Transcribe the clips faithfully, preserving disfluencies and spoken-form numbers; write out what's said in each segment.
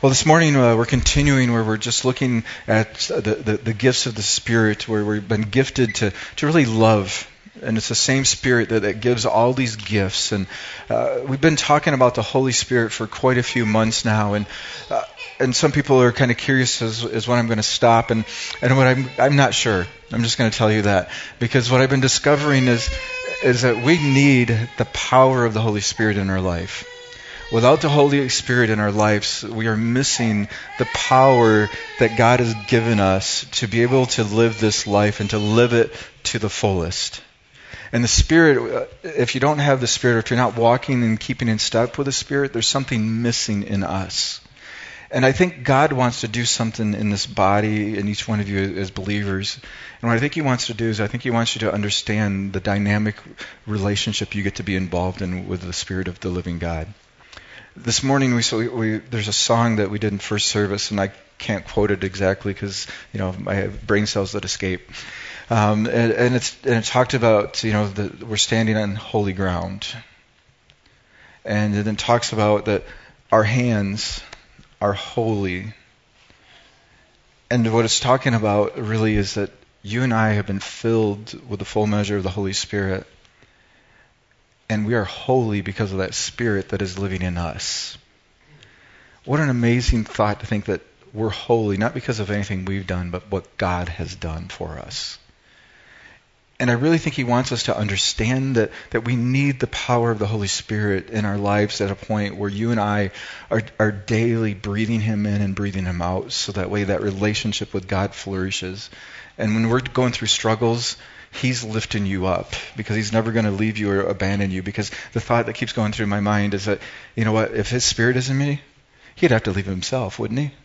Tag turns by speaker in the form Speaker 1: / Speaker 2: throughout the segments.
Speaker 1: Well, this morning uh, we're continuing where we're just looking at the, the, the gifts of the Spirit, where we've been gifted to, to really love. And it's the same Spirit that, that gives all these gifts. And uh, we've been talking about the Holy Spirit for quite a few months now. And uh, and some people are kind of curious as, as when I'm going to stop. And, and what I'm I'm not sure. I'm just going to tell you that. Because what I've been discovering is is that we need the power of the Holy Spirit in our life. Without the Holy Spirit in our lives, we are missing the power that God has given us to be able to live this life and to live it to the fullest. And the Spirit, if you don't have the Spirit, if you're not walking and keeping in step with the Spirit, there's something missing in us. And I think God wants to do something in this body, in each one of you as believers. And what I think He wants to do is I think He wants you to understand the dynamic relationship you get to be involved in with the Spirit of the living God. This morning, we, so we, we there's a song that we did in first service, and I can't quote it exactly because you know I have brain cells that escape. Um, and, and it's and it talked about you know that we're standing on holy ground, and it then talks about that our hands are holy. And what it's talking about really is that you and I have been filled with the full measure of the Holy Spirit. And we are holy because of that Spirit that is living in us. What an amazing thought to think that we're holy, not because of anything we've done, but what God has done for us. And I really think He wants us to understand that, that we need the power of the Holy Spirit in our lives at a point where you and I are, are daily breathing Him in and breathing Him out, so that way that relationship with God flourishes. And when we're going through struggles, He's lifting you up because He's never going to leave you or abandon you. Because the thought that keeps going through my mind is that, you know what, if His Spirit is in me, He'd have to leave Himself, wouldn't He?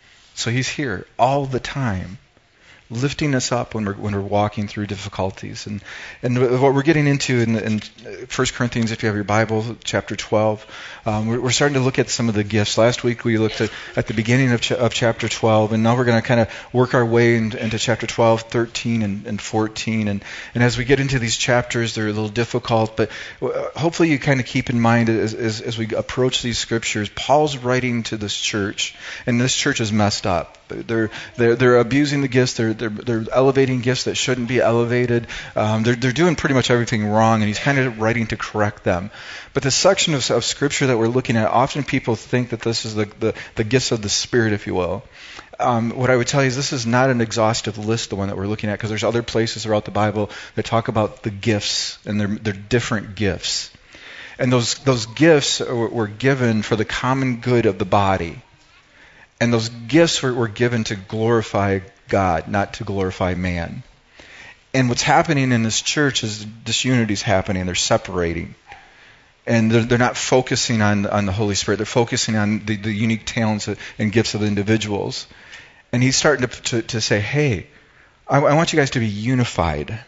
Speaker 1: So He's here all the time, lifting us up when we're when we're walking through difficulties. And and what we're getting into in, in First Corinthians, if you have your Bible, chapter twelve, um, we're, we're starting to look at some of the gifts. Last week we looked at, at the beginning of, ch- of chapter twelve, and now we're going to kind of work our way in, into chapter twelve, thirteen, and, and fourteen. And, and as we get into these chapters, they're a little difficult, but hopefully you kind of keep in mind as, as, as we approach these scriptures, Paul's writing to this church, and this church is messed up. They're they're they're abusing the gifts. They're they're they're elevating gifts that shouldn't be elevated. Um, they're they're doing pretty much everything wrong, and he's kind of writing to correct them. But the section of, of scripture that we're looking at, often people think that this is the the, the gifts of the Spirit, if you will. Um, what I would tell you is this is not an exhaustive list, the one that we're looking at, because there's other places throughout the Bible that talk about the gifts, and they're they're different gifts, and those those gifts were, were given for the common good of the body. And those gifts were, were given to glorify God, not to glorify man. And what's happening in this church is disunity is happening. They're separating. And they're, they're not focusing on, on the Holy Spirit. They're focusing on the, the unique talents and gifts of individuals. And he's starting to, to, to say, hey, I, I want you guys to be unified.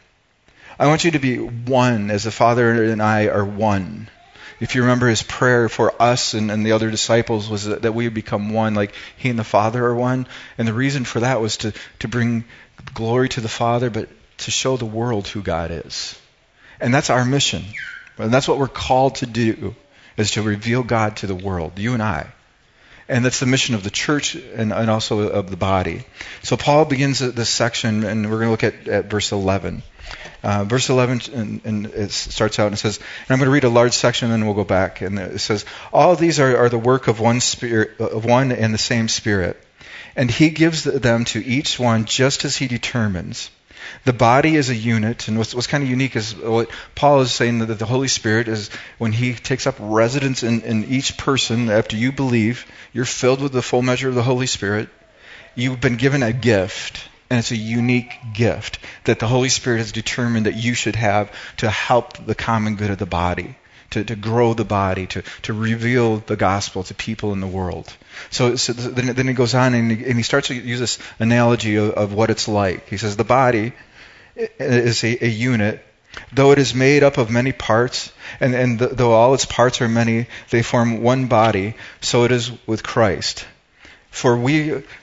Speaker 1: I want you to be one as the Father and I are one. If you remember his prayer for us and, and the other disciples was that, that we would become one, like he and the Father are one. And the reason for that was to, to bring glory to the Father, but to show the world who God is. And that's our mission. And that's what we're called to do, is to reveal God to the world, you and I. And that's the mission of the church and, and also of the body. So Paul begins this section, and we're going to look at, at verse eleven. Uh, verse eleven, and, and it starts out and it says, and I'm going to read a large section and then we'll go back. And it says, all of these are, are the work of one spirit, of one and the same Spirit. And he gives them to each one just as he determines. The body is a unit, and what's, what's kind of unique is what Paul is saying, that the Holy Spirit is when he takes up residence in, in each person after you believe, you're filled with the full measure of the Holy Spirit. You've been given a gift. And it's a unique gift that the Holy Spirit has determined that you should have to help the common good of the body, to, to grow the body, to, to reveal the gospel to people in the world. So, so then, then he goes on and he, and he starts to use this analogy of, of what it's like. He says the body is a, a unit, though it is made up of many parts, and, and the, though all its parts are many, they form one body, so it is with Christ. For we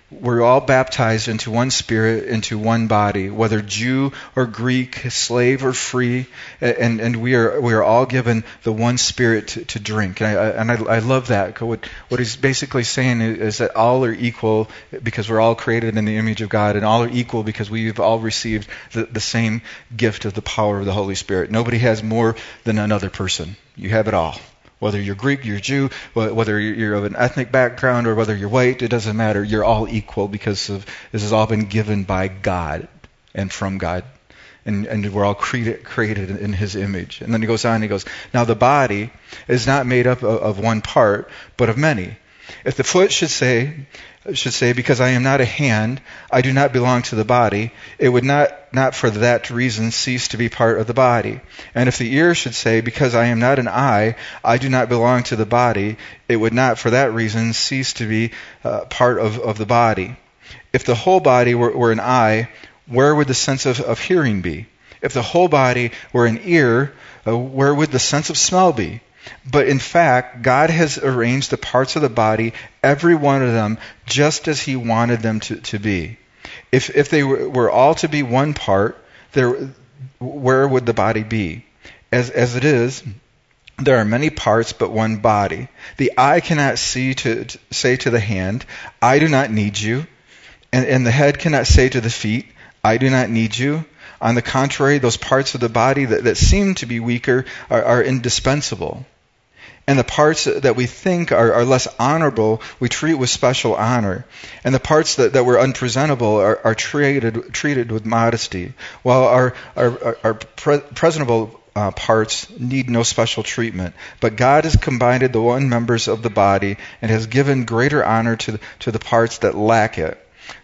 Speaker 1: we're all baptized into one Spirit, into one body, whether Jew or Greek, slave or free, and, and we are we are all given the one Spirit to, to drink. And, I, and I, I love that. What, what he's basically saying is that all are equal because we're all created in the image of God, and all are equal because we've all received the, the same gift of the power of the Holy Spirit. Nobody has more than another person. You have it all. Whether you're Greek, you're Jew, whether you're of an ethnic background or whether you're white, it doesn't matter. You're all equal because of this has all been given by God and from God. And, and we're all created, created in His image. And then he goes on, he goes, now the body is not made up of, of one part, but of many. If the foot should say, should say, because I am not a hand, I do not belong to the body, it would not, not for that reason cease to be part of the body. And if the ear should say, because I am not an eye, I do not belong to the body, it would not for that reason cease to be uh, part of, of the body. If the whole body were, were an eye, where would the sense of, of hearing be? If the whole body were an ear, uh, where would the sense of smell be? But in fact, God has arranged the parts of the body, every one of them, just as He wanted them to, to be. If if they were, were all to be one part, there, where would the body be? As as it is, there are many parts, but one body. The eye cannot see to, to say to the hand, I do not need you, and, and the head cannot say to the feet, I do not need you. On the contrary, those parts of the body that, that seem to be weaker are, are indispensable. And the parts that we think are, are less honorable, we treat with special honor. And the parts that, that were unpresentable are, are treated treated with modesty, while our, our, our pre- presentable uh, parts need no special treatment. But God has combined the one members of the body and has given greater honor to, to the parts that lack it,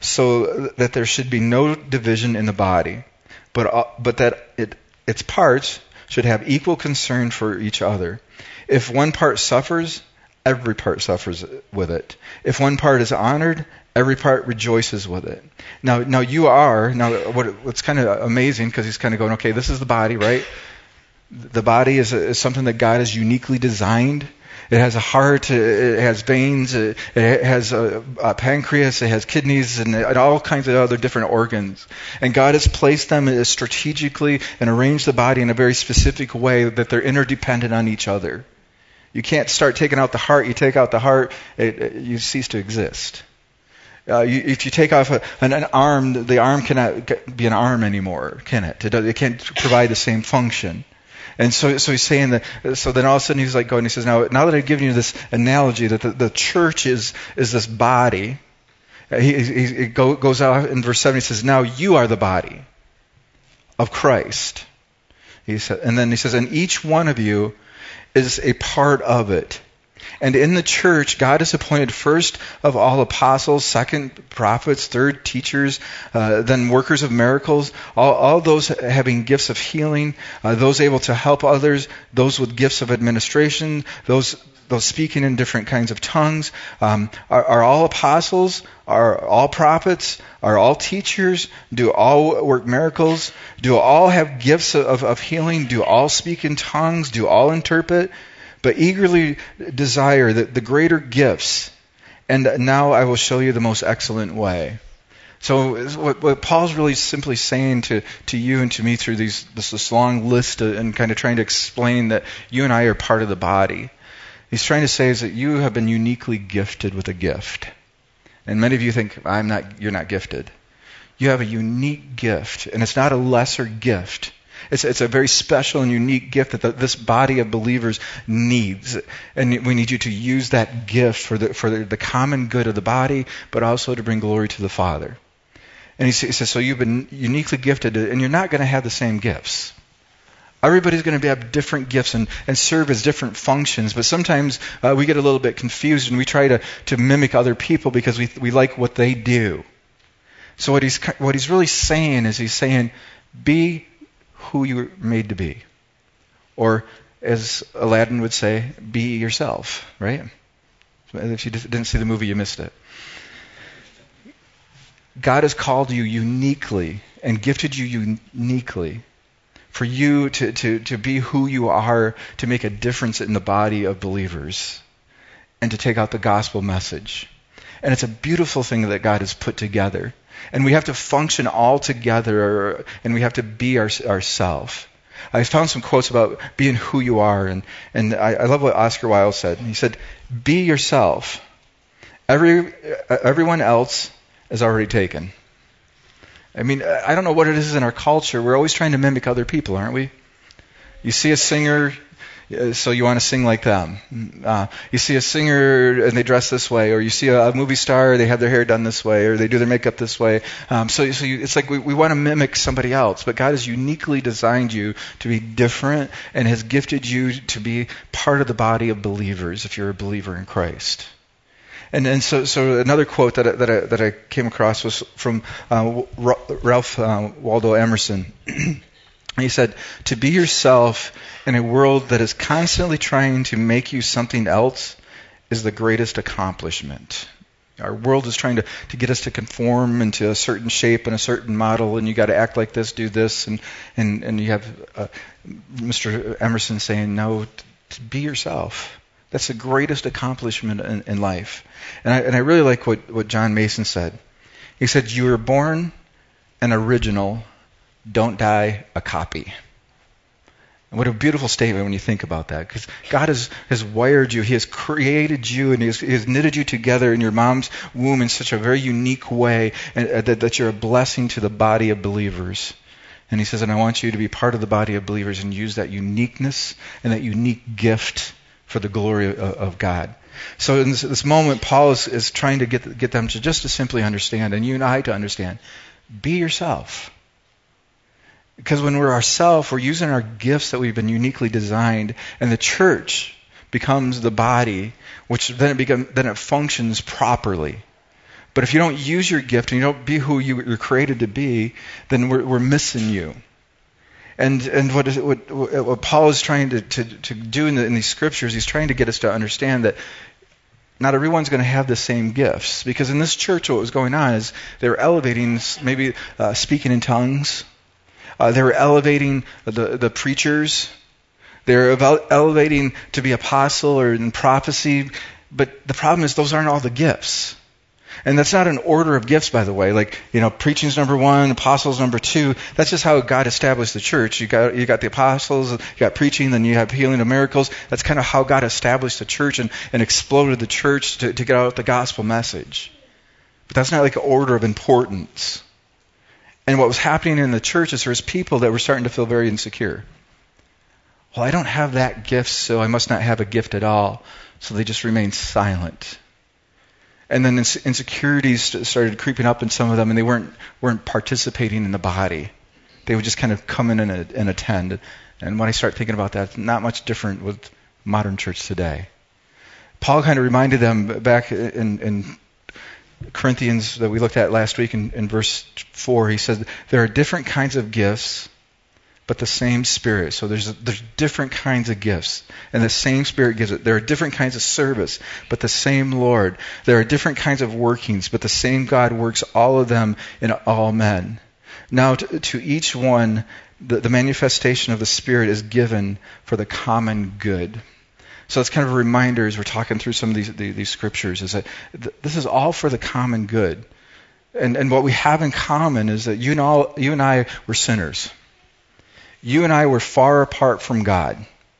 Speaker 1: so that there should be no division in the body, but uh, but that it, its parts should have equal concern for each other. If one part suffers, every part suffers with it. If one part is honored, every part rejoices with it. Now, now you are, now what, what's kind of amazing, because he's kind of going, okay, this is the body, right? The body is, a, is something that God has uniquely designed. It has a heart, it has veins, it has a, a pancreas, it has kidneys, and all kinds of other different organs. And God has placed them strategically and arranged the body in a very specific way that they're interdependent on each other. You can't start taking out the heart. You take out the heart, it, it, you cease to exist. Uh, you, if you take off a, an, an arm, the arm cannot be an arm anymore, can it? It, does, it can't provide the same function. And so, so he's saying that. So then all of a sudden he's like going. He says, "Now, now that I've given you this analogy that the, the church is is this body," he, he, he go, goes out in verse seven. He says, "Now you are the body of Christ." He said, and then he says, "And each one of you is a part of it." And in the church, God has appointed first of all apostles, second prophets, third teachers, uh, then workers of miracles, all, all those having gifts of healing, uh, those able to help others, those with gifts of administration, those those speaking in different kinds of tongues. Um, are, are all apostles? Are all prophets? Are all teachers? Do all work miracles? Do all have gifts of, of healing? Do all speak in tongues? Do all interpret? But eagerly desire the, the greater gifts, and now I will show you the most excellent way. So what, what Paul's really simply saying to, to you and to me through these this, this long list of, and kind of trying to explain that you and I are part of the body, he's trying to say is that you have been uniquely gifted with a gift. And many of you think, I'm not, you're not gifted. You have a unique gift, and it's not a lesser gift. It's, it's a very special and unique gift that the, this body of believers needs. And we need you to use that gift for the, for the, the common good of the body, but also to bring glory to the Father. And he says, so you've been uniquely gifted, and you're not going to have the same gifts. Everybody's going to have different gifts and, and serve as different functions, but sometimes uh, we get a little bit confused and we try to, to mimic other people because we we like what they do. So what he's what he's really saying is he's saying, be who you were made to be. Or, as Aladdin would say, be yourself, right? If you didn't see the movie, you missed it. God has called you uniquely and gifted you uniquely for you to, to, to be who you are, to make a difference in the body of believers, and to take out the gospel message. And it's a beautiful thing that God has put together. And we have to function all together, and we have to be our, ourselves. I found some quotes about being who you are, and, and I, I love what Oscar Wilde said. He said, be yourself. Every Everyone else is already taken. I mean, I don't know what it is in our culture. We're always trying to mimic other people, aren't we? You see a singer, so you want to sing like them. Uh, you see a singer and they dress this way, or you see a, a movie star, they have their hair done this way, or they do their makeup this way. Um, so so you, it's like we, we want to mimic somebody else, but God has uniquely designed you to be different and has gifted you to be part of the body of believers if you're a believer in Christ. And and so so another quote that I, that I, that I came across was from uh, Ralph uh, Waldo Emerson. He said, "To be yourself in a world that is constantly trying to make you something else is the greatest accomplishment." Our world is trying to, to get us to conform into a certain shape and a certain model, and you got to act like this, do this, and and and you have uh, Mister Emerson saying, "No, to be yourself. That's the greatest accomplishment in, in life." And I and I really like what, what John Mason said. He said, "You were born an original. Don't die a copy." And what a beautiful statement when you think about that. Because God has, has wired you. He has created you, and he has, he has knitted you together in your mom's womb in such a very unique way, and, uh, that, that you're a blessing to the body of believers. And he says, and I want you to be part of the body of believers and use that uniqueness and that unique gift for the glory of, of God. So in this, this moment, Paul is, is trying to get, get them to just to simply understand, and you and I to understand, be yourself. Because when we're ourselves, we're using our gifts that we've been uniquely designed, and the church becomes the body, which then it become, then it functions properly. But if you don't use your gift and you don't be who you were created to be, then we're, we're missing you. And and what, is, what, what Paul is trying to, to, to do in, the, in these scriptures, he's trying to get us to understand that not everyone's going to have the same gifts. Because in this church, what was going on is they were elevating maybe uh, speaking in tongues. Uh, they were elevating the, the preachers. They were elevating to be apostle or in prophecy. But the problem is those aren't all the gifts. And that's not an order of gifts, by the way. Like, you know, preaching's number one, apostles number two. That's just how God established the church. You got you got the apostles, you got preaching, then you have healing of miracles. That's kind of how God established the church and, and exploded the church to, to get out the gospel message. But that's not like an order of importance. And what was happening in the church is there was people that were starting to feel very insecure. Well, I don't have that gift, so I must not have a gift at all. So they just remained silent. And then insecurities started creeping up in some of them, and they weren't weren't participating in the body. They would just kind of come in and, and attend. And when I start thinking about that, it's not much different with modern church today. Paul kind of reminded them back in, in Corinthians that we looked at last week in, in verse four. He said there are different kinds of gifts, but the same Spirit. So there's there's different kinds of gifts, and the same Spirit gives it. There are different kinds of service, but the same Lord. There are different kinds of workings, but the same God works all of them in all men. Now to, to each one, the, the manifestation of the Spirit is given for the common good. So it's kind of a reminder as we're talking through some of these these, these scriptures, is that th- this is all for the common good. And and what we have in common is that you and all you and I were sinners. You and I were far apart from God.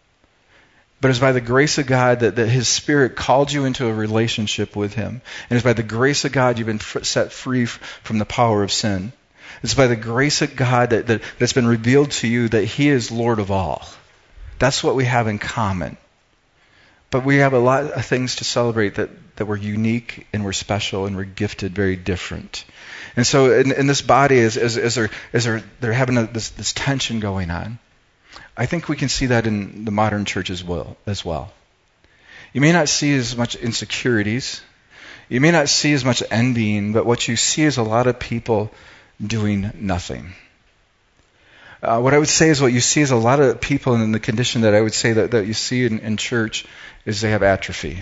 Speaker 1: But it's by the grace of God that, that His Spirit called you into a relationship with Him. And it's by the grace of God you've been f- set free f- from the power of sin. It's by the grace of God that, that that's been revealed to you that He is Lord of all. That's what we have in common. But we have a lot of things to celebrate that, that we're unique and we're special and we're gifted very different. And so in, in this body, as, as, as, they're, as they're, they're having a, this, this tension going on, I think we can see that in the modern church as well, as well. You may not see as much insecurities. You may not see as much envying, but what you see is a lot of people doing nothing. Uh, what I would say is what you see is a lot of people in the condition that I would say that, that you see in, in church is they have atrophy.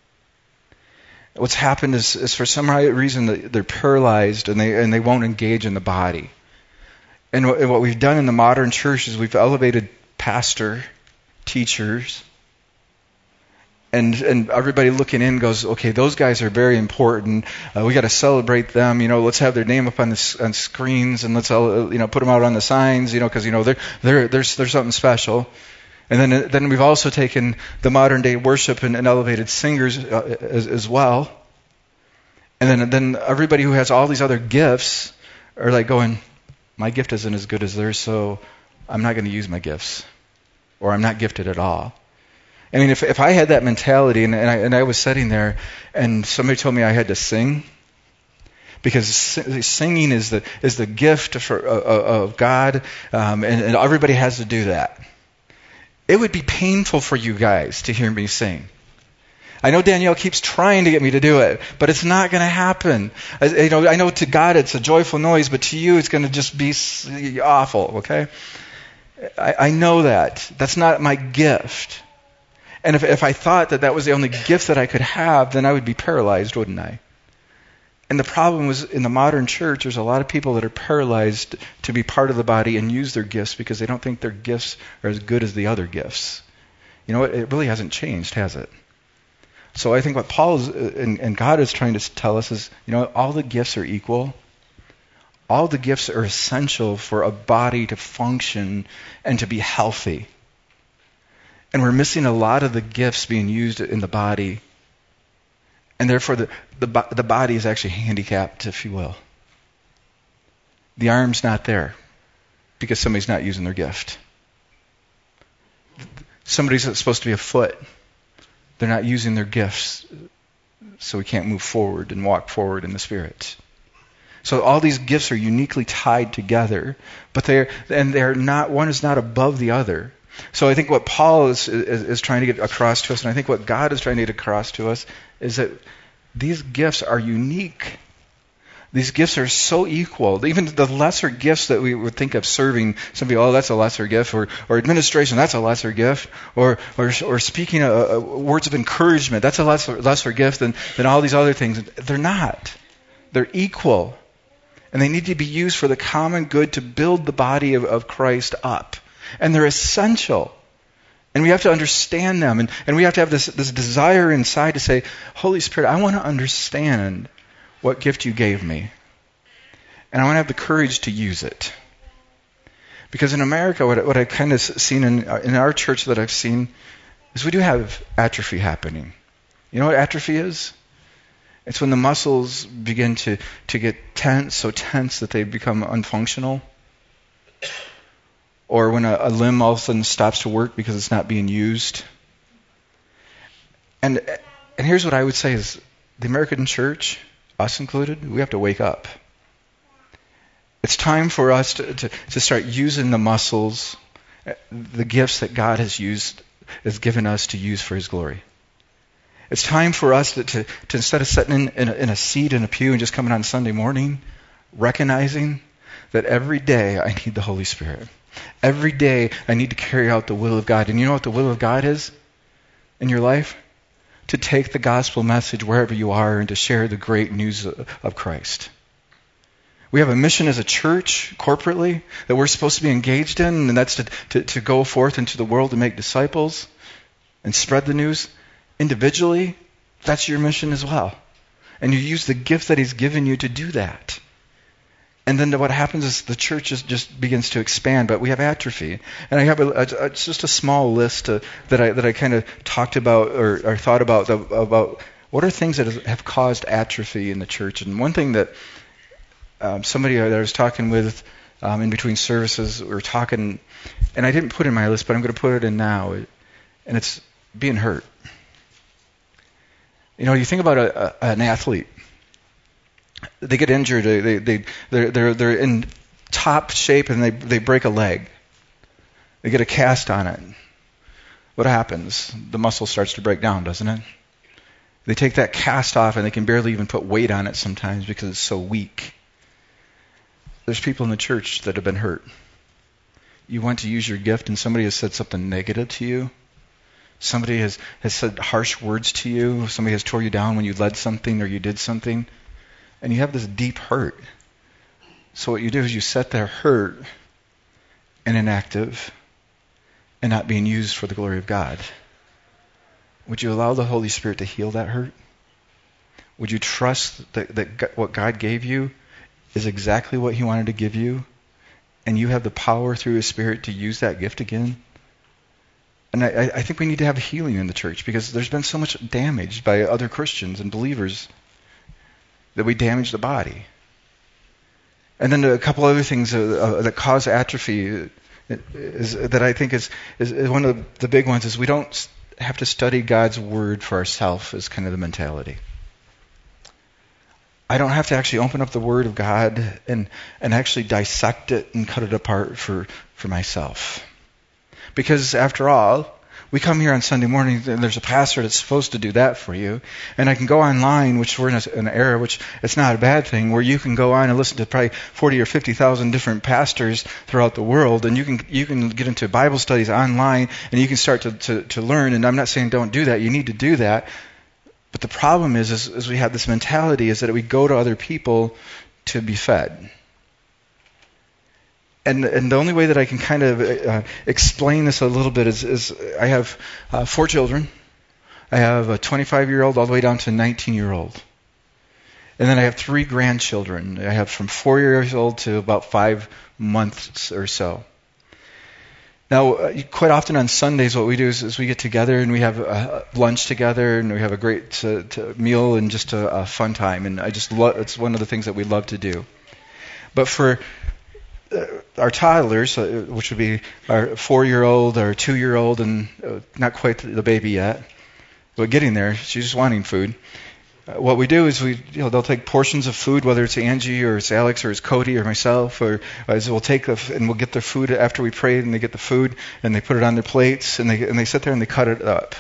Speaker 1: What's happened is, is for some reason they're paralyzed and they and they won't engage in the body. And what, and what we've done in the modern church is we've elevated pastor, teachers, And and everybody looking in goes, okay, those guys are very important. Uh, we got to celebrate them. You know, let's have their name up on the on screens, and let's all, you know put them out on the signs. You know, because you know they're they're there's there's something special. And then then we've also taken the modern day worship and, and elevated singers uh, as, as well. And then then everybody who has all these other gifts are like going, my gift isn't as good as theirs, so I'm not going to use my gifts, or I'm not gifted at all. I mean, if if I had that mentality, and, and, I, and I was sitting there, and somebody told me I had to sing, because singing is the is the gift for, uh, of God, um, and, and everybody has to do that. It would be painful for you guys to hear me sing. I know Danielle keeps trying to get me to do it, but it's not going to happen. I, you know, I know to God it's a joyful noise, but to you it's going to just be awful. Okay, I, I know that. That's not my gift. And if, if I thought that that was the only gift that I could have, then I would be paralyzed, wouldn't I? And the problem was, in the modern church, there's a lot of people that are paralyzed to be part of the body and use their gifts because they don't think their gifts are as good as the other gifts. You know, it, it really hasn't changed, has it? So I think what Paul is, and, and God is trying to tell us is, you know, all the gifts are equal. All the gifts are essential for a body to function and to be healthy. And we're missing a lot of the gifts being used in the body. And therefore, the, the, the body is actually handicapped, if you will. The arm's not there because somebody's not using their gift. Somebody's supposed to be a foot. They're not using their gifts, so we can't move forward and walk forward in the Spirit. So all these gifts are uniquely tied together, but they're and they're not. One is not above the other. So I think what Paul is, is is trying to get across to us, and I think what God is trying to get across to us, is that these gifts are unique. These gifts are so equal. Even the lesser gifts that we would think of serving, somebody, oh, that's a lesser gift, or or administration, that's a lesser gift, or or or speaking a, a words of encouragement, that's a lesser lesser gift than than all these other things. They're not. They're equal, and they need to be used for the common good to build the body of, of Christ up. And they're essential. And we have to understand them. And, and we have to have this, this desire inside to say, Holy Spirit, I want to understand what gift you gave me. And I want to have the courage to use it. Because in America, what, what I've kind of seen in, in our church that I've seen is we do have atrophy happening. You know what atrophy is? It's when the muscles begin to, to get tense, so tense that they become unfunctional. Or when a, a limb all of a sudden stops to work because it's not being used. And and here's what I would say is, the American church, us included, we have to wake up. It's time for us to, to, to start using the muscles, the gifts that God has used, has given us to use for His glory. It's time for us to, to, to instead of sitting in, in, a, in a seat in a pew and just coming on Sunday morning, recognizing that every day I need the Holy Spirit. Every day I need to carry out the will of God. And you know what the will of God is in your life? To take the gospel message wherever you are and to share the great news of Christ. We have a mission as a church, corporately, that we're supposed to be engaged in, and that's to, to, to go forth into the world and make disciples and spread the news. Individually, that's your mission as well. And you use the gift that He's given you to do that. And then what happens is the church just, just begins to expand, but we have atrophy. And I have a, a, a, just a small list uh, that I that I kind of talked about or, or thought about the, about what are things that have caused atrophy in the church. And one thing that um, somebody that I was talking with um, in between services, we were talking, and I didn't put it in my list, but I'm going to put it in now, and it's being hurt. You know, you think about a, a, an athlete. They get injured. They they they they're they're, they're in top shape and they they break a leg. They get a cast on it. What happens? The muscle starts to break down, doesn't it? They take that cast off and they can barely even put weight on it sometimes because it's so weak. There's people in the church that have been hurt. You went to use your gift and somebody has said something negative to you. Somebody has, has said harsh words to you. Somebody has tore you down when you led something or you did something. And you have this deep hurt. So what you do is you sit there hurt and inactive and not being used for the glory of God. would you allow the Holy Spirit to heal that hurt? Would you trust that, that what God gave you is exactly what he wanted to give you, and you have the power through his Spirit to use that gift again? And I, I think we need to have healing in the church, because there's been so much damage by other Christians and believers that we damage the body. And then a couple other things uh, uh, that cause atrophy is, that I think is, is, is one of the big ones is we don't have to study God's Word for ourselves, is kind of the mentality. I don't have to actually open up the Word of God and, and actually dissect it and cut it apart for, for myself. Because after all, we come here on Sunday morning and there's a pastor that's supposed to do that for you. And I can go online, which we're in a, an era, which it's not a bad thing, where you can go on and listen to probably forty or fifty thousand different pastors throughout the world. And you can you can get into Bible studies online and you can start to, to, to learn. And I'm not saying don't do that. You need to do that. But the problem is, is, is we have this mentality is that we go to other people to be fed. And and the only way that I can kind of uh, explain this a little bit is, is I have uh, four children. I have a twenty-five-year-old all the way down to a nineteen-year-old. And then I have three grandchildren. I have from four years old to about five months or so. Now, uh, quite often on Sundays, what we do is, is we get together and we have uh, lunch together and we have a great uh, to meal and just a, a fun time. And I just love, it's one of the things that we love to do. But for uh, our toddlers, uh, which would be our four-year-old, our two-year-old, and uh, not quite the baby yet, but getting there, she's just wanting food. Uh, what we do is we, you know, they'll take portions of food, whether it's Angie or it's Alex or it's Cody or myself, or uh, we'll take the, and we'll get their food after we pray, and they get the food and they put it on their plates and they and they sit there and they cut it up.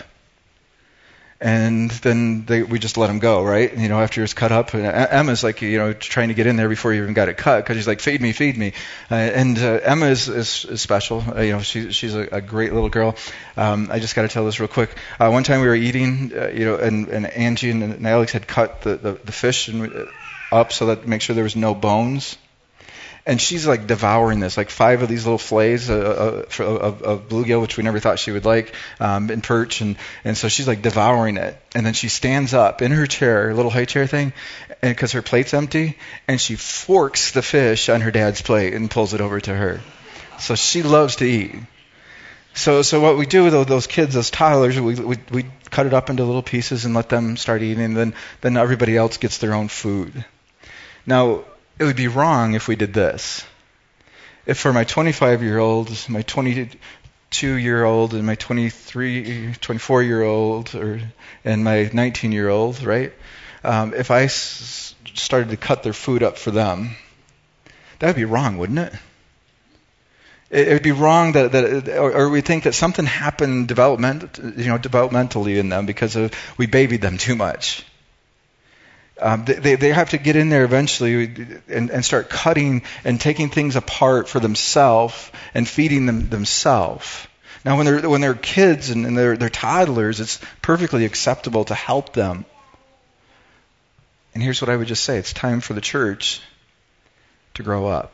Speaker 1: And then they, we just let them go, right? You know, after it's cut up. And Emma's like, you know, trying to get in there before you even got it cut, because she's like, feed me, feed me. Uh, and uh, Emma is, is, is special. Uh, you know, she, she's a, a great little girl. Um, I just got to tell this real quick. Uh, one time we were eating, uh, you know, and, and Angie and, and Alex had cut the, the, the fish and, uh, up so that make sure there was no bones. And she's like devouring this, like five of these little fillets uh, uh, of, of bluegill, which we never thought she would like, um, and perch, and, and so she's like devouring it. And then she stands up in her chair, her little high chair thing, and because her plate's empty, and she forks the fish on her dad's plate and pulls it over to her. So she loves to eat. So so what we do with those kids, those toddlers, we we, we cut it up into little pieces and let them start eating, and then then everybody else gets their own food. Now, it would be wrong if we did this. If for my twenty-five-year-old, my twenty-two-year-old, and my twenty-three, twenty-four-year-old, or and my nineteen-year-old, right? Um, if I s- started to cut their food up for them, that would be wrong, wouldn't it? It would be wrong that, that or, or we think that something happened development, you know, developmentally in them because of, we babied them too much. Um, they, they have to get in there eventually and, and start cutting and taking things apart for themselves and feeding them themselves. Now, when they're when they're kids and, and they're they're toddlers, it's perfectly acceptable to help them. And here's what I would just say: it's time for the church to grow up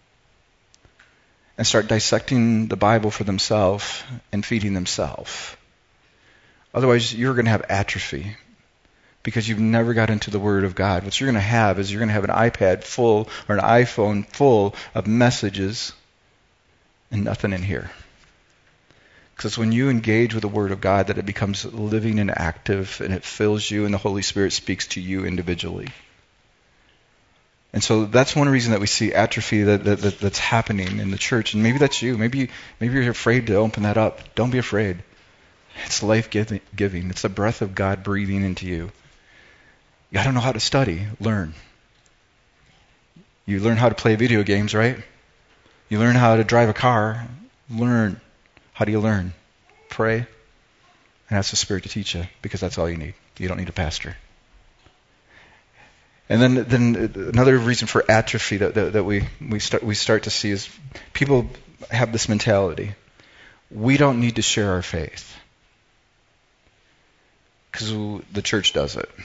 Speaker 1: and start dissecting the Bible for themselves and feeding themselves. Otherwise, you're going to have atrophy, because you've never got into the Word of God. What you're going to have is you're going to have an iPad full or an iPhone full of messages and nothing in here. Because it's when you engage with the Word of God that it becomes living and active, and it fills you, and the Holy Spirit speaks to you individually. And so that's one reason that we see atrophy that, that, that that's happening in the church. And maybe that's you. Maybe maybe you're afraid to open that up. Don't be afraid. It's life-giving. It's the breath of God breathing into you. You got to know how to study. Learn. You learn how to play video games, right? You learn how to drive a car. Learn. How do you learn? Pray. And ask the Spirit to teach you, because that's all you need. You don't need a pastor. And then, then another reason for atrophy that, that, that we, we start we start to see is people have this mentality. We don't need to share our faith, because the church does it.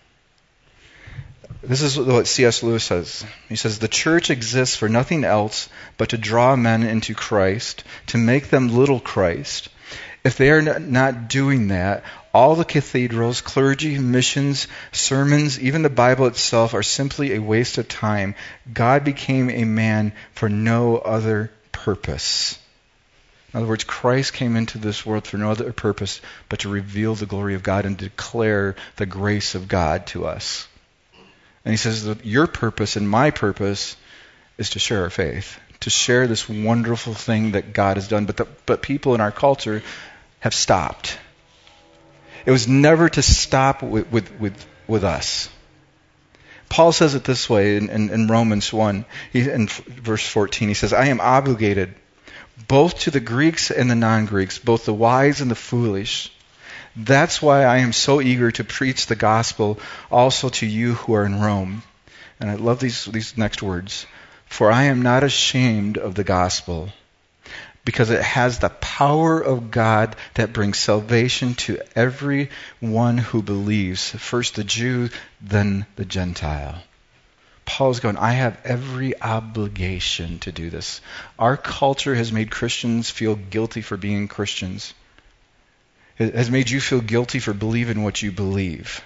Speaker 1: This is what C S Lewis says. He says, the church exists for nothing else but to draw men into Christ, to make them little Christ. If they are not doing that, All the cathedrals, clergy, missions, sermons, even the Bible itself are simply a waste of time. God became a man for no other purpose. In other words, Christ came into this world for no other purpose but to reveal the glory of God and declare the grace of God to us. And he says that your purpose and my purpose is to share our faith, to share this wonderful thing that God has done. But the, but people in our culture have stopped. It was never to stop with, with, with, with us. Paul says it this way in, in, in Romans one, he, in verse fourteen. He says, I am obligated both to the Greeks and the non-Greeks, both the wise and the foolish. That's why I am so eager to preach the gospel also to you who are in Rome. And I love these, these next words. For I am not ashamed of the gospel, because it has the power of God that brings salvation to everyone who believes. First the Jew, then the Gentile. Paul's going, I have every obligation to do this. Our culture has made Christians feel guilty for being Christians. It has made you feel guilty for believing what you believe.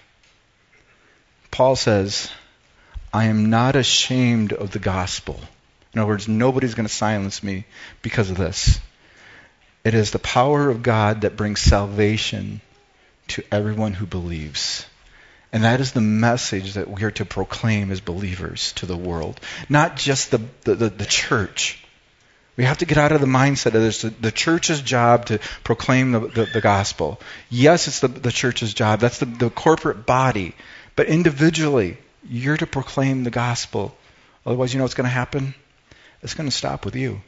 Speaker 1: Paul says, I am not ashamed of the gospel. In other words, nobody's going to silence me because of this. It is the power of God that brings salvation to everyone who believes. And that is the message that we are to proclaim as believers to the world. Not just the, the, the, the church. We have to get out of the mindset of this. The, the church's job to proclaim the, the, the gospel. Yes, it's the, the church's job. That's the, the corporate body. But individually, you're to proclaim the gospel. Otherwise, you know what's going to happen? It's going to stop with you.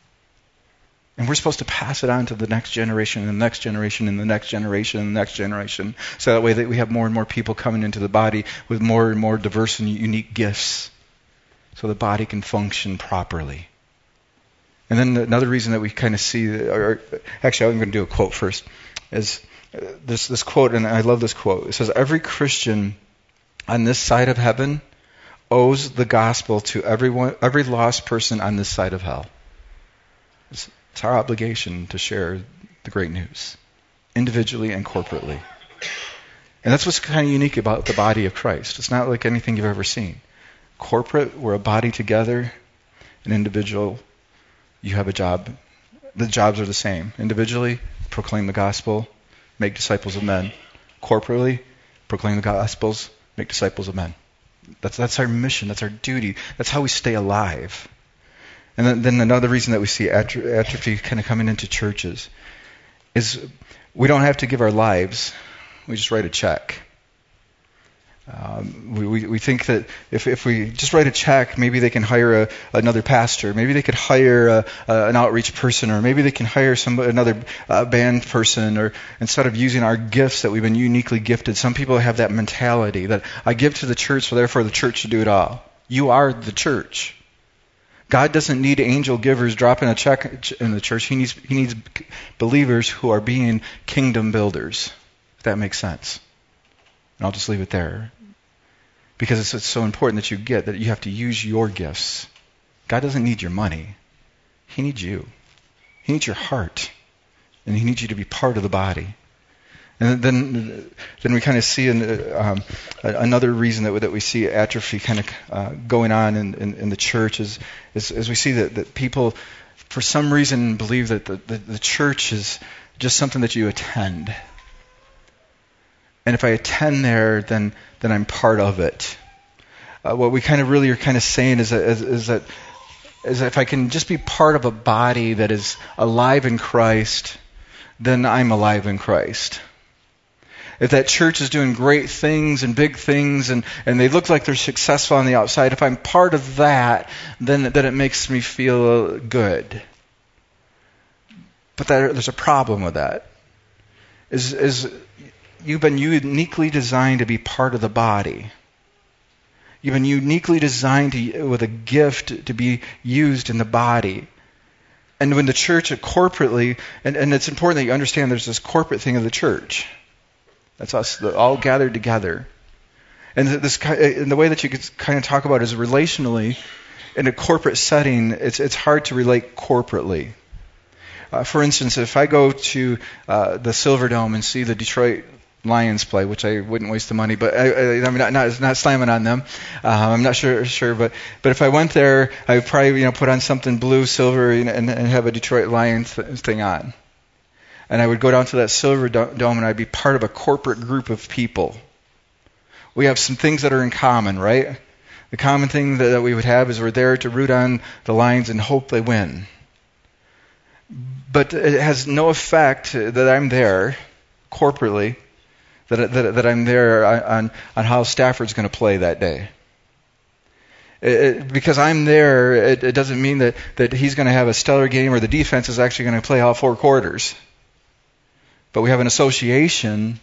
Speaker 1: And we're supposed to pass it on to the next generation and the next generation and the next generation and the next generation. So that way that we have more and more people coming into the body with more and more diverse and unique gifts. So the body can function properly. And then another reason that we kind of see, or actually I'm going to do a quote first, is this, this quote, and I love this quote. It says, every Christian on this side of heaven owes the gospel to everyone, every lost person on this side of hell. It's, it's our obligation to share the great news, individually and corporately. And that's what's kind of unique about the body of Christ. It's not like anything you've ever seen. Corporate, we're a body together. An individual, you have a job. The jobs are the same. Individually, proclaim the gospel, make disciples of men. Corporately, proclaim the gospels, make disciples of men. That's that's our mission. That's our duty. That's how we stay alive. And then, then another reason that we see atrophy, atrophy kind of coming into churches is we don't have to give our lives. We just write a check. Um, we, we we think that if if we just write a check, maybe they can hire a, another pastor. Maybe they could hire a, a, an outreach person, or maybe they can hire some another uh, band person. Or instead of using our gifts that we've been uniquely gifted, some people have that mentality that I give to the church, so therefore the church should do it all. You are the church. God doesn't need angel givers dropping a check in the church. He needs he needs believers who are being kingdom builders. If that makes sense. And I'll just leave it there. Because it's, it's so important that you get that you have to use your gifts. God doesn't need your money. He needs you. He needs your heart. And He needs you to be part of the body. And then then we kind of see an, um, another reason that we, that we see atrophy kind of uh, going on in, in, in the church is, is, is we see that, that people, for some reason, believe that the, the, the church is just something that you attend. And if I attend there, then then I'm part of it. Uh, what we kind of really are kind of saying is that, is, is that is that if I can just be part of a body that is alive in Christ, then I'm alive in Christ. If that church is doing great things and big things and, and they look like they're successful on the outside, if I'm part of that, then, then it makes me feel good. But there, there's a problem with that. Is is You've been uniquely designed to be part of the body. You've been uniquely designed to, with a gift to be used in the body. And when the church corporately, and, and it's important that you understand there's this corporate thing of the church. That's us all gathered together. And this, and the way that you could kind of talk about it is relationally, in a corporate setting, it's it's hard to relate corporately. Uh, for instance, if I go to uh, the Silverdome and see the Detroit Lions play, which I wouldn't waste the money, but I, I, I'm not, not, not slamming on them. Uh, I'm not sure, sure, but but if I went there, I would probably you know put on something blue, silver, and, and, and have a Detroit Lions th- thing on, and I would go down to that Silver Dome, and I'd be part of a corporate group of people. We have some things that are in common, right? The common thing that, that we would have is we're there to root on the Lions and hope they win. But it has no effect that I'm there corporately. That, that, that I'm there on, on how Stafford's going to play that day. It, it, because I'm there, it, it doesn't mean that, that he's going to have a stellar game or the defense is actually going to play all four quarters. But we have an association,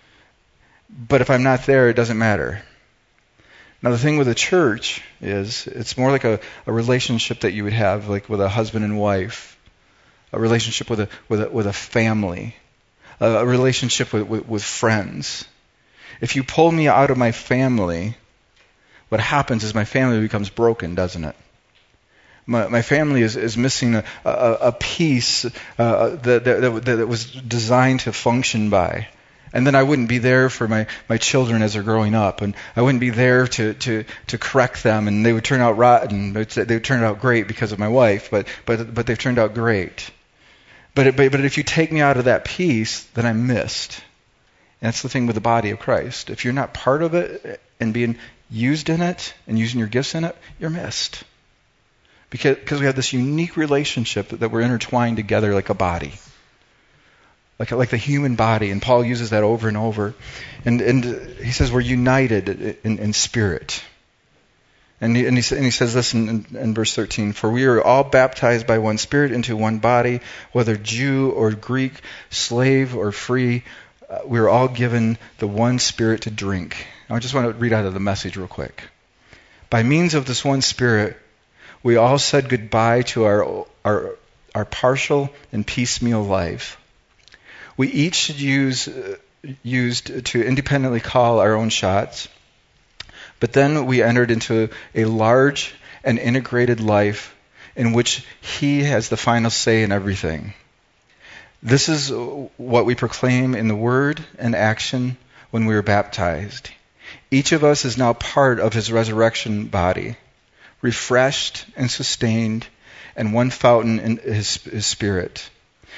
Speaker 1: but if I'm not there, it doesn't matter. Now the thing with the church is, it's more like a, a relationship that you would have like with a husband and wife, a relationship with a with a, with a family. A relationship with, with, with friends. If you pull me out of my family, what happens is my family becomes broken, doesn't it? My, my family is, is missing a, a, a piece uh, that, that, that was designed to function by. And then I wouldn't be there for my, my children as they're growing up, and I wouldn't be there to, to, to correct them, and they would turn out rotten. They would turn out great because of my wife, but but but they've turned out great. But, but but if you take me out of that piece, then I'm missed. And that's the thing with the body of Christ. If you're not part of it and being used in it and using your gifts in it, you're missed. Because because we have this unique relationship that we're intertwined together like a body. Like like the human body. And Paul uses that over and over. And and he says we're united in, in spirit. And he, and, he, and he says this in, in, in verse thirteen, for we are all baptized by one Spirit into one body, whether Jew or Greek, slave or free, uh, we are all given the one Spirit to drink. I just want to read out of the Message real quick. By means of this one Spirit, we all said goodbye to our, our, our partial and piecemeal life. We each should use uh, used to independently call our own shots. But then we entered into a large and integrated life in which He has the final say in everything. This is what we proclaim in the word and action when we were baptized. Each of us is now part of His resurrection body, refreshed and sustained, and one fountain in His, his Spirit.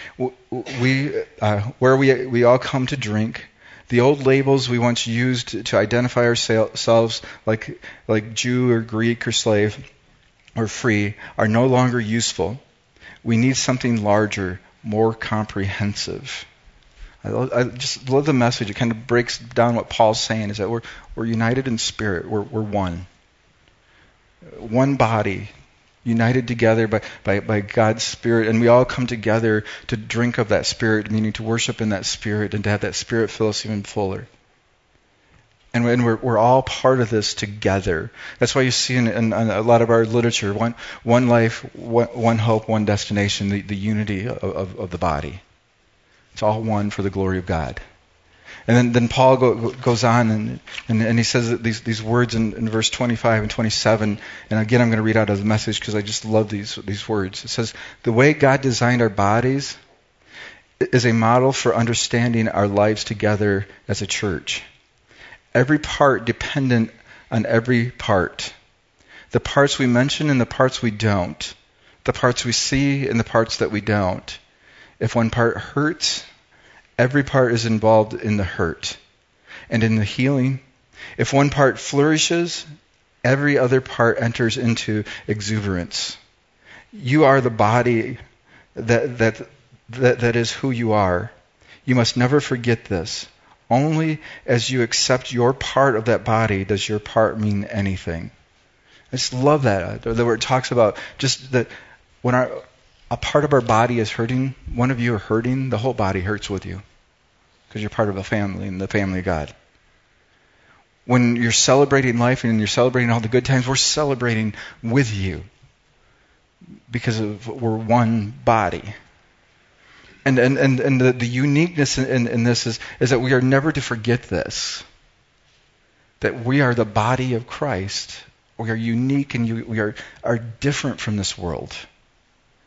Speaker 1: We, uh, where we we all come to drink. The old labels we once used to identify ourselves like like Jew or Greek or slave or free are no longer useful. We need something larger, more comprehensive. I, love, I just love the message. It kind of breaks down what Paul's saying, is that we're we're united in spirit. We're we're one. One body, united together by, by, by God's Spirit, and we all come together to drink of that Spirit, meaning to worship in that Spirit and to have that Spirit fill us even fuller. And we're, we're all part of this together. That's why you see in, in, in a lot of our literature, one, one life, one, one hope, one destination, the, the unity of, of, of the body. It's all one for the glory of God. And then, then Paul go, goes on and, and, and he says these, these words in, in verse twenty-five and twenty-seven. And again, I'm going to read out of the Message because I just love these, these words. It says, the way God designed our bodies is a model for understanding our lives together as a church. Every part dependent on every part. The parts we mention and the parts we don't. The parts we see and the parts that we don't. If one part hurts, every part is involved in the hurt and in the healing. If one part flourishes, every other part enters into exuberance. You are the body that that that, that is who you are. You must never forget this. Only as you accept your part of that body does your part mean anything. I just love that. The word talks about just that when our a part of our body is hurting, one of you are hurting, the whole body hurts with you. Because you're part of a family and the family of God. When you're celebrating life and you're celebrating all the good times, we're celebrating with you. Because of, we're one body. And and, and, and the, the uniqueness in, in this is, is that we are never to forget this. That we are the body of Christ. We are unique and you, we are, are different from this world.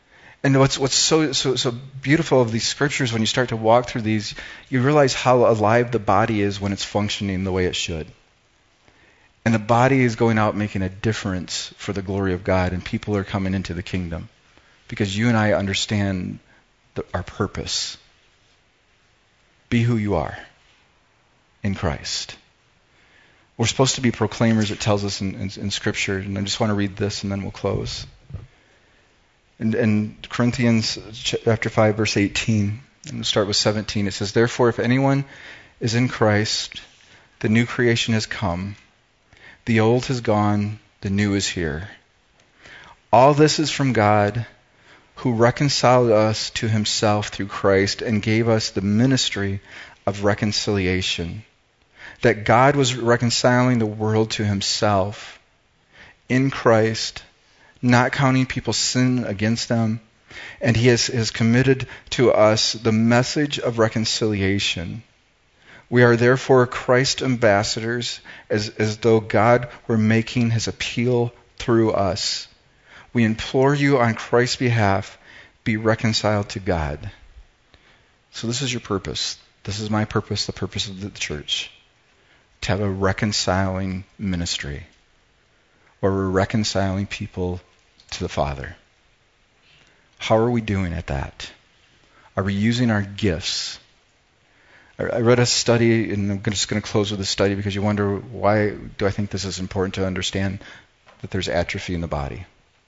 Speaker 1: And what's what's so so so beautiful of these scriptures, when you start to walk through these, you realize how alive the body is when it's functioning the way it should. And the body is going out making a difference for the glory of God, and people are coming into the kingdom because you and I understand the, our purpose. Be who you are in Christ. We're supposed to be proclaimers, it tells us in, in, in Scripture, and I just want to read this and then we'll close. In, in Corinthians chapter five, verse eighteen, and we'll start with seventeen, it says, "Therefore, if anyone is in Christ, the new creation has come. The old has gone, the new is here. All this is from God, who reconciled us to himself through Christ and gave us the ministry of reconciliation. That God was reconciling the world to himself in Christ, not counting people's sin against them, and he has, has committed to us the message of reconciliation. We are therefore Christ's ambassadors, as, as though God were making his appeal through us. We implore you on Christ's behalf, be reconciled to God." So this is your purpose. This is my purpose, the purpose of the church. To have a reconciling ministry, where we're reconciling people to the Father. How are we doing at that? Are we using our gifts? I read a study, and I'm just going to close with a study because you wonder, why do I think this is important to understand that there's atrophy in the body?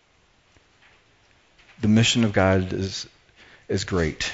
Speaker 1: The mission of God is is great.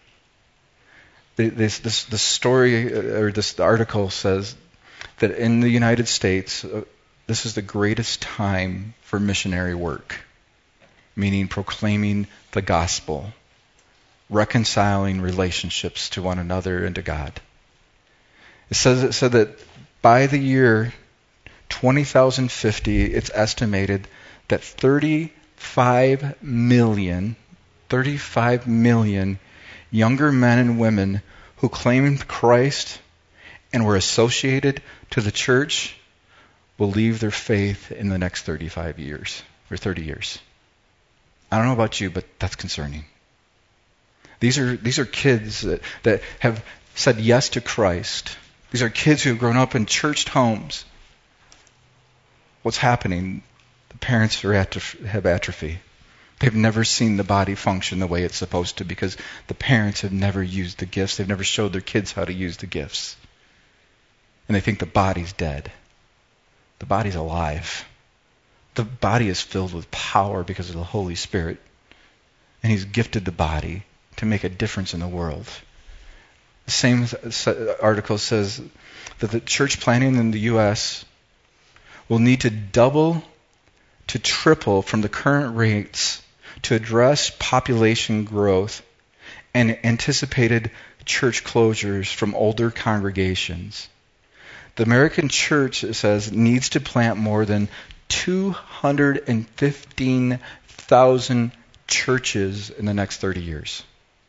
Speaker 1: This this the story or this the article says that in the United States, uh, this is the greatest time for missionary work, meaning proclaiming the gospel, reconciling relationships to one another and to God. It says it said that by the year twenty fifty, it's estimated that thirty-five million, thirty-five million younger men and women who claimed Christ and were associated to the church will leave their faith in the next thirty-five years or thirty years. I don't know about you, but that's concerning. These are these are kids that, that have said yes to Christ. These are kids who have grown up in churched homes. What's happening? The parents are atroph- have atrophy. They've never seen the body function the way it's supposed to because the parents have never used the gifts. They've never showed their kids how to use the gifts. And they think the body's dead. The body's alive. The body is filled with power because of the Holy Spirit. And he's gifted the body to make a difference in the world. The same article says that the church planting in the U S will need to double to triple from the current rates to address population growth and anticipated church closures from older congregations. The American church, it says, needs to plant more than two hundred fifteen thousand churches in the next thirty years.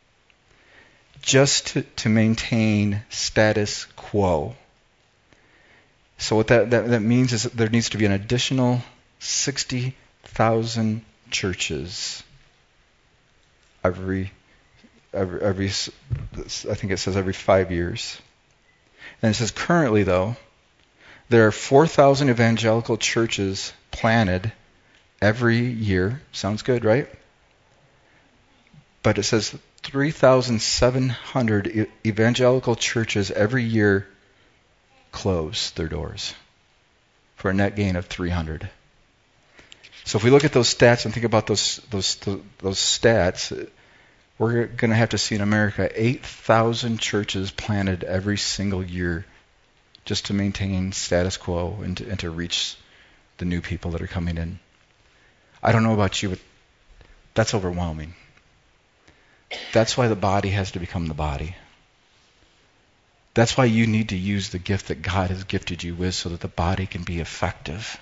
Speaker 1: Just to, to maintain status quo. So what that, that, that means is that there needs to be an additional sixty thousand churches every, every, every, I think it says every five years. And it says currently, though, there are four thousand evangelical churches planted every year. Sounds good, right? But it says three thousand seven hundred evangelical churches every year close their doors for a net gain of three hundred. So if we look at those stats and think about those those those stats, we're going to have to see in America eight thousand churches planted every single year just to maintain status quo and to, and to reach the new people that are coming in. I don't know about you, but that's overwhelming. That's why the body has to become the body. That's why you need to use the gift that God has gifted you with so that the body can be effective.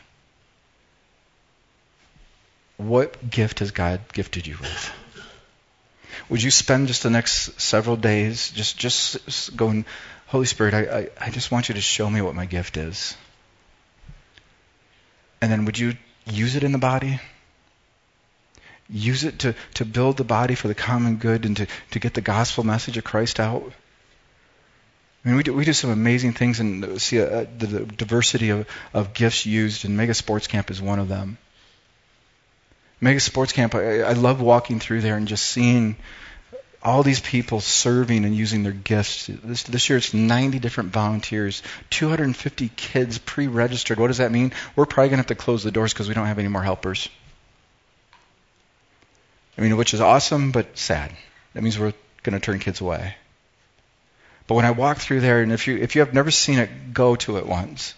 Speaker 1: What gift has God gifted you with? Would you spend just the next several days just, just going, Holy Spirit, I, I, I just want you to show me what my gift is. And then would you use it in the body? use it to, to build the body for the common good and to, to get the gospel message of Christ out. I mean, we do, we do some amazing things and see a, a, the, the diversity of, of gifts used, and Mega Sports Camp is one of them. Mega Sports Camp, I, I love walking through there and just seeing all these people serving and using their gifts. This, this year it's ninety different volunteers, two hundred fifty kids pre-registered. What does that mean? We're probably going to have to close the doors because we don't have any more helpers. I mean, which is awesome, but sad. That means we're going to turn kids away. But when I walk through there, and if you if you have never seen it, go to it once.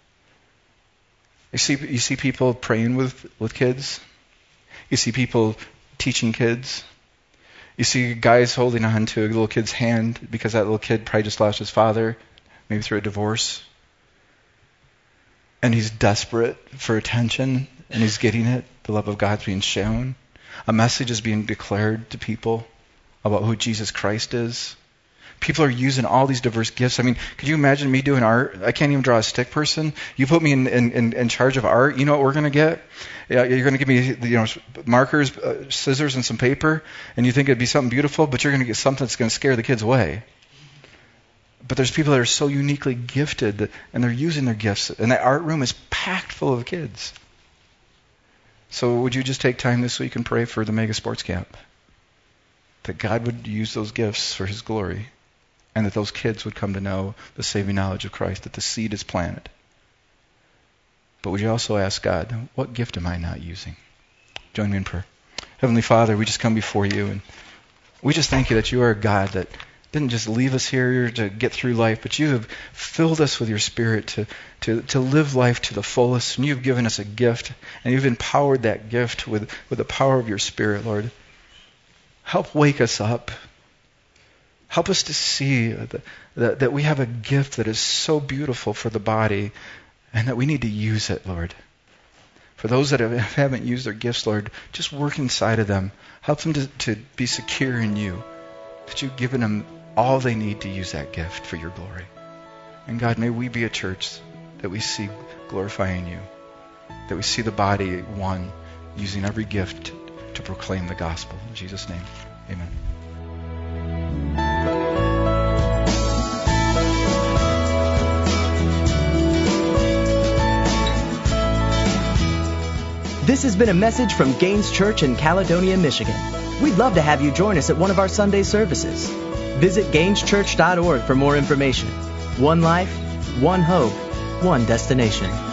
Speaker 1: You see you see people praying with, with kids. You see people teaching kids. You see guys holding on to a little kid's hand because that little kid probably just lost his father, maybe through a divorce. And he's desperate for attention, and he's getting it. The love of God's being shown. A message is being declared to people about who Jesus Christ is. People are using all these diverse gifts. I mean, could you imagine me doing art? I can't even draw a stick person. You put me in, in, in charge of art, you know what we're going to get? Yeah, you're going to give me, you know, markers, uh, scissors, and some paper, and you think it'd be something beautiful, but you're going to get something that's going to scare the kids away. But there's people that are so uniquely gifted, that, and they're using their gifts, and that art room is packed full of kids. So would you just take time this week and pray for the Mega Sports Camp? That God would use those gifts for His glory. And that those kids would come to know the saving knowledge of Christ, that the seed is planted. But would you also ask God, what gift am I not using? Join me in prayer. Heavenly Father, we just come before you, and we just thank you that you are a God that didn't just leave us here to get through life, but you have filled us with your Spirit to, to, to live life to the fullest, and you've given us a gift, and you've empowered that gift with, with the power of your Spirit, Lord. Help wake us up. Help us to see that, that, that we have a gift that is so beautiful for the body and that we need to use it, Lord. For those that have, haven't used their gifts, Lord, just work inside of them. Help them to, to be secure in you, that you've given them all they need to use that gift for your glory. And God, may we be a church that we see glorifying you, that we see the body one, using every gift to, to proclaim the gospel. In Jesus' name, amen.
Speaker 2: This has been a message from Gaines Church in Caledonia, Michigan. We'd love to have you join us at one of our Sunday services. Visit gaines church dot org for more information. One life, one hope, one destination.